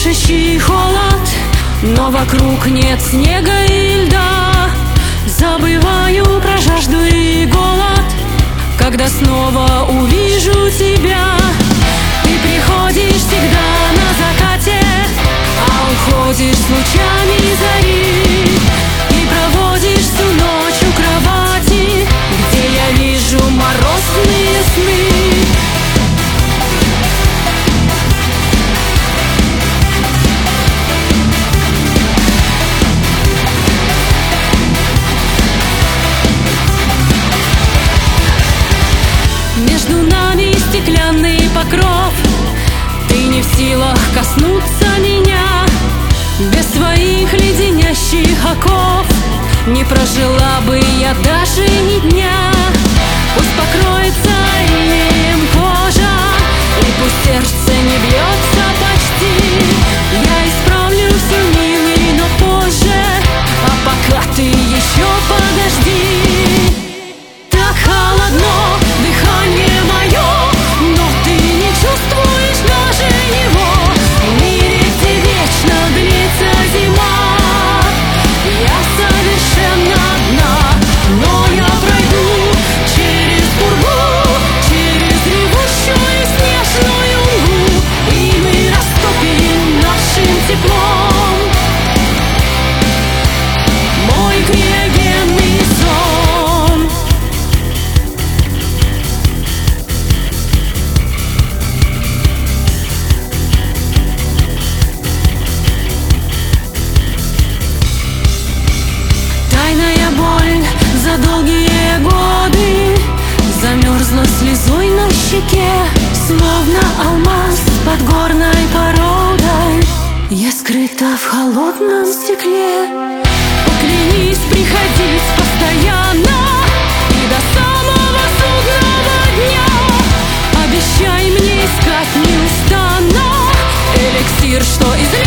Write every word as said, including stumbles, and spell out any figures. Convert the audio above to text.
душащий холод, но вокруг нет снега и льда. Забываю про жажду и голод, когда снова увижу тебя. Ты приходишь всегда на закате, а уходишь с лучами зари. И проводишь всю ночь у кровати, где я вижу морозные сны. Между нами стеклянный покров, ты не в силах коснуться меня. Без твоих леденящих оков не прожила бы я даже ни дня. Пусть покроется инеем кожа, и пусть сердце не бьется почти. Я исправлю все, милый, но позже, а пока ты еще подожди. Так холодно дыхание мое, но ты не чувствуешь даже его. В мире, где вечно длится зима, я совершенно одна, но я пройду через пургу, через ревущую снежную мглу, и мы растопим нашим теплом мой криогенный сон. Тайная боль за долгие годы замерзла слезой на щеке, словно алмаз под горной породой. Я скрыта в холодном стекле. Поклянись приходить постоянно и до самого судного дня. Обещай мне искать неустанно эликсир, что из